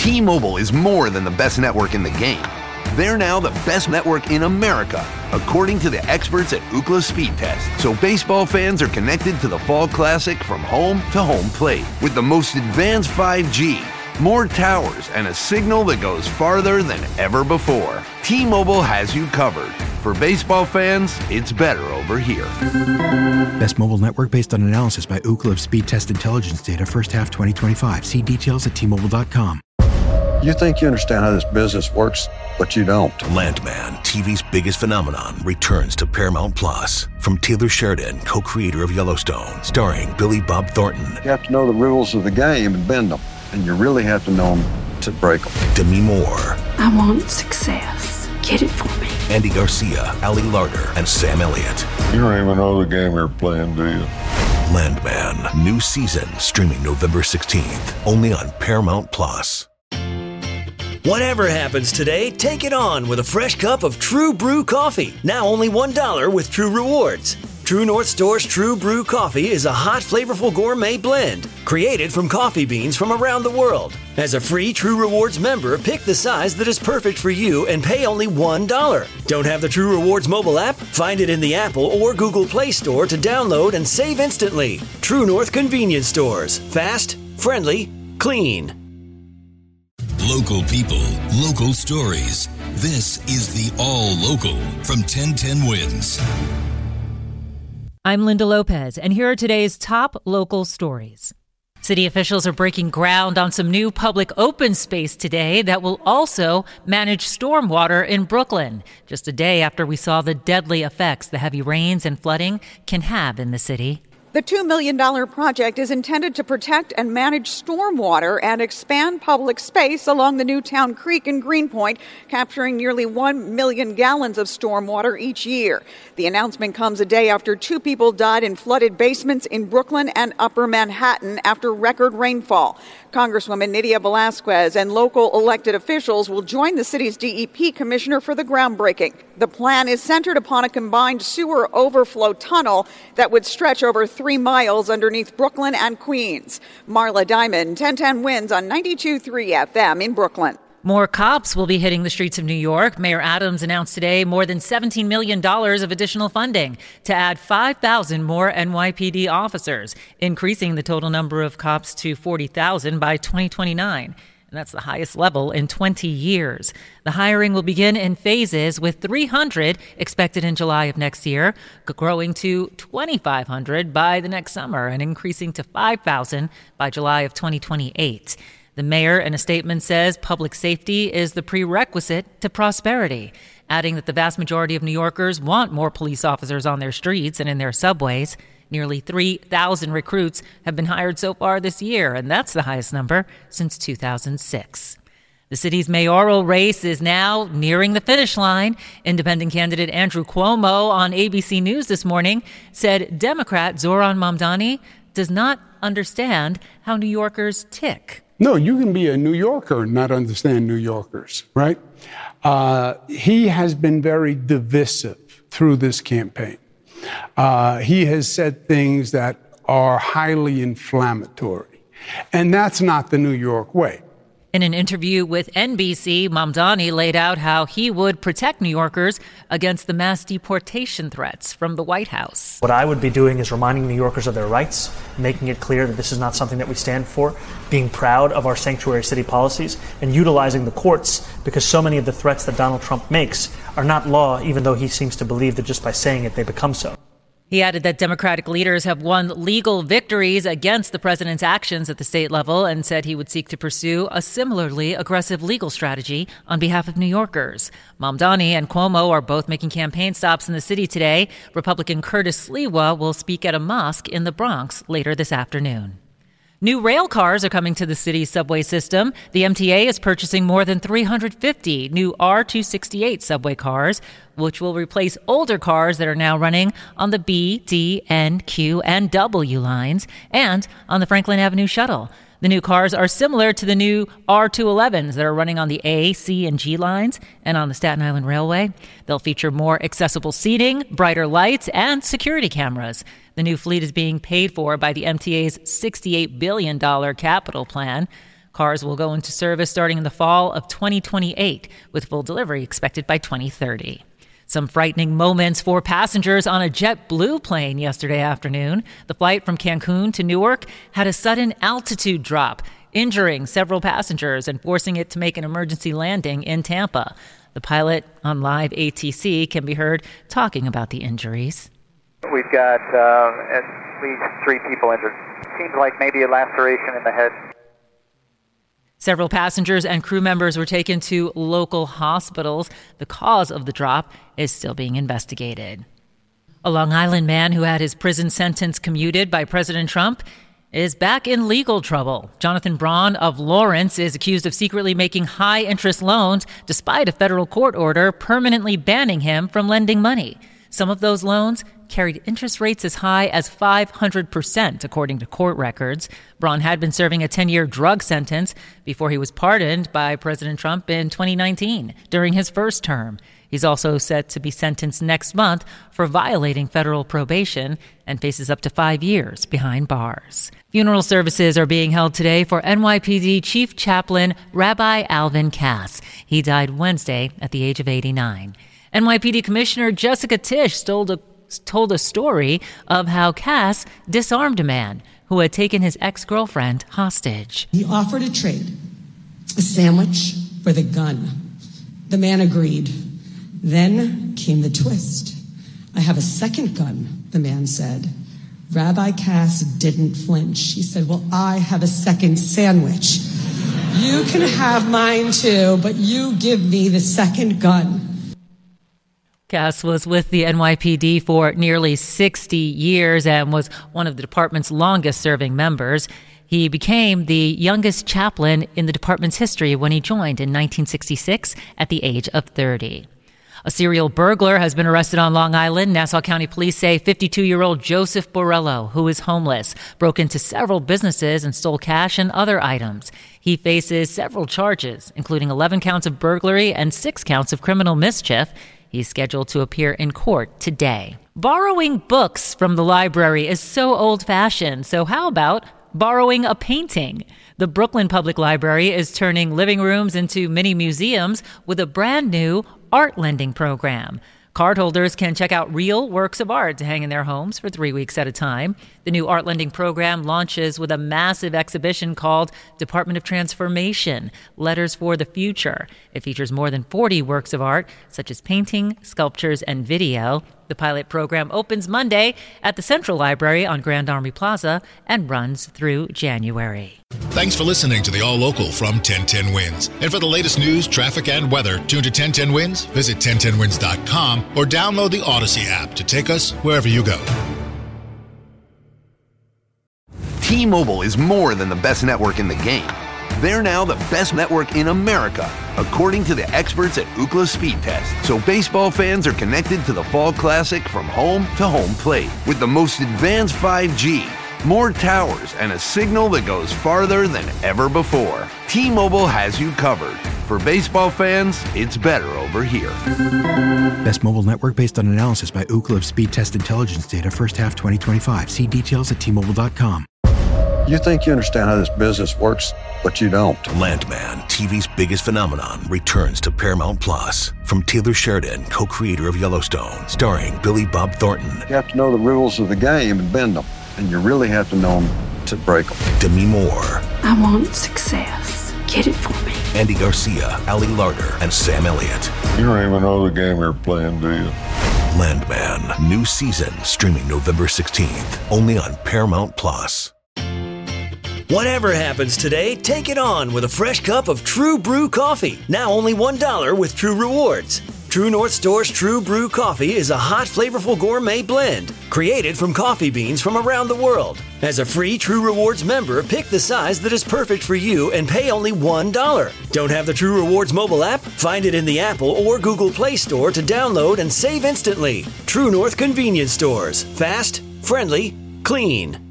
T-Mobile is more than the best network in the game. They're now the best network in America, according to the experts at Ookla Speed Test. So baseball fans are connected to the Fall Classic from home to home plate with the most advanced 5G, more towers, and a signal that goes farther than ever before. T-Mobile has you covered. For baseball fans, it's better over here. Best mobile network based on analysis by Ookla of Speed Test Intelligence data first half 2025. See details at T-Mobile.com. You think you understand how this business works, but you don't. Landman, TV's biggest phenomenon, returns to Paramount Plus. From Taylor Sheridan, co-creator of Yellowstone, starring Billy Bob Thornton. You have to know the rules of the game and bend them. And you really have to know them to break them. Demi Moore. I want success. Get it for me. Andy Garcia, Ali Larter, and Sam Elliott. You don't even know the game you're playing, do you? Landman, new season, streaming November 16th, only on Paramount Plus. Whatever happens today, take it on with a fresh cup of True Brew coffee. Now only $1 with True Rewards. True North Store's True Brew coffee is a hot, flavorful gourmet blend created from coffee beans from around the world. As a free True Rewards member, pick the size that is perfect for you and pay only $1. Don't have the True Rewards mobile app? Find it in the Apple or Google Play Store to download and save instantly. True North Convenience Stores. Fast, friendly, clean. Local people, local stories. This is the All Local from 1010 Wins. I'm Linda Lopez, and here are today's top local stories. City officials are breaking ground on some new public open space today that will also manage stormwater in Brooklyn, just a day after we saw the deadly effects the heavy rains and flooding can have in the city. The $2 million project is intended to protect and manage stormwater and expand public space along the Newtown Creek in Greenpoint, capturing nearly 1 million gallons of stormwater each year. The announcement comes a day after 2 people died in flooded basements in Brooklyn and Upper Manhattan after record rainfall. Congresswoman Nydia Velázquez and local elected officials will join the city's DEP commissioner for the groundbreaking. The plan is centered upon a combined sewer overflow tunnel that would stretch over 3 miles underneath Brooklyn and Queens. Marla Diamond, 1010 Wins on 92.3 FM in Brooklyn. More cops will be hitting the streets of New York. Mayor Adams announced today more than $17 million of additional funding to add 5,000 more NYPD officers, increasing the total number of cops to 40,000 by 2029. And that's the highest level in 20 years. The hiring will begin in phases, with 300 expected in July of next year, growing to 2,500 by the next summer and increasing to 5,000 by July of 2028. The mayor, in a statement, says public safety is the prerequisite to prosperity, adding that the vast majority of New Yorkers want more police officers on their streets and in their subways. Nearly 3,000 recruits have been hired so far this year, and that's the highest number since 2006. The city's mayoral race is now nearing the finish line. Independent candidate Andrew Cuomo on ABC News this morning said Democrat Zoran Mamdani does not understand how New Yorkers tick. No, you can be a New Yorker and not understand New Yorkers, right? He has been very divisive through this campaign. He has said things that are highly inflammatory, and that's not the New York way. In an interview with NBC, Mamdani laid out how he would protect New Yorkers against the mass deportation threats from the White House. What I would be doing is reminding New Yorkers of their rights, making it clear that this is not something that we stand for, being proud of our sanctuary city policies, and utilizing the courts, because so many of the threats that Donald Trump makes are not law, even though he seems to believe that just by saying it, they become so. He added that Democratic leaders have won legal victories against the president's actions at the state level and said he would seek to pursue a similarly aggressive legal strategy on behalf of New Yorkers. Mamdani and Cuomo are both making campaign stops in the city today. Republican Curtis Sliwa will speak at a mosque in the Bronx later this afternoon. New rail cars are coming to the city's subway system. The MTA is purchasing more than 350 new R268 subway cars, which will replace older cars that are now running on the B, D, N, Q, and W lines and on the Franklin Avenue shuttle. The new cars are similar to the new R211s that are running on the A, C, and G lines and on the Staten Island Railway. They'll feature more accessible seating, brighter lights, and security cameras. The new fleet is being paid for by the MTA's $68 billion capital plan. Cars will go into service starting in the fall of 2028, with full delivery expected by 2030. Some frightening moments for passengers on a JetBlue plane yesterday afternoon. The flight from Cancun to Newark had a sudden altitude drop, injuring several passengers and forcing it to make an emergency landing in Tampa. The pilot on live ATC can be heard talking about the injuries. We've got at least 3 people injured. Seems like maybe a laceration in the head. Several passengers and crew members were taken to local hospitals. The cause of the drop is still being investigated. A Long Island man who had his prison sentence commuted by President Trump is back in legal trouble. Jonathan Braun of Lawrence is accused of secretly making high-interest loans despite a federal court order permanently banning him from lending money. Some of those loans carried interest rates as high as 500%, according to court records. Braun had been serving a 10-year drug sentence before he was pardoned by President Trump in 2019 during his first term. He's also set to be sentenced next month for violating federal probation and faces up to 5 years behind bars. Funeral services are being held today for NYPD Chief Chaplain Rabbi Alvin Cass. He died Wednesday at the age of 89. NYPD Commissioner Jessica Tisch told a story of how Cass disarmed a man who had taken his ex-girlfriend hostage. He offered a trade, a sandwich for the gun. The man agreed. Then came the twist. I have a second gun, the man said. Rabbi Cass didn't flinch. He said, well, I have a second sandwich. You can have mine too, but you give me the second gun. Cass was with the NYPD for nearly 60 years and was one of the department's longest-serving members. He became the youngest chaplain in the department's history when he joined in 1966 at the age of 30. A serial burglar has been arrested on Long Island. Nassau County Police say 52-year-old Joseph Borrello, who is homeless, broke into several businesses and stole cash and other items. He faces several charges, including 11 counts of burglary and 6 counts of criminal mischief. He's scheduled to appear in court today. Borrowing books from the library is so old-fashioned, so how about borrowing a painting? The Brooklyn Public Library is turning living rooms into mini museums with a brand new art lending program. Cardholders can check out real works of art to hang in their homes for 3 weeks at a time. The new art lending program launches with a massive exhibition called Department of Transformation, Letters for the Future. It features more than 40 works of art, such as painting, sculptures, and video. The pilot program opens Monday at the Central Library on Grand Army Plaza and runs through January. Thanks for listening to the All Local from 1010 Wins. And for the latest news, traffic, and weather, tune to 1010 Wins, visit 1010wins.com, or download the Odyssey app to take us wherever you go. T-Mobile is more than the best network in the game. They're now the best network in America, according to the experts at Ookla Speed Test. So baseball fans are connected to the Fall Classic from home to home plate with the most advanced 5G, more towers, and a signal that goes farther than ever before. T-Mobile has you covered. For baseball fans, it's better over here. Best mobile network based on analysis by Ookla Speed Test Intelligence data first half 2025. See details at T-Mobile.com. You think you understand how this business works, but you don't. Landman, TV's biggest phenomenon, returns to Paramount Plus. From Taylor Sheridan, co-creator of Yellowstone, starring Billy Bob Thornton. You have to know the rules of the game and bend them, and you really have to know them to break them. Demi Moore. I want success. Get it for me. Andy Garcia, Ali Larter, and Sam Elliott. You don't even know the game you're playing, do you? Landman, new season, streaming November 16th, only on Paramount Plus. Whatever happens today, take it on with a fresh cup of True Brew coffee. Now only $1 with True Rewards. True North Store's True Brew coffee is a hot, flavorful gourmet blend created from coffee beans from around the world. As a free True Rewards member, pick the size that is perfect for you and pay only $1. Don't have the True Rewards mobile app? Find it in the Apple or Google Play Store to download and save instantly. True North convenience stores. Fast, friendly, clean.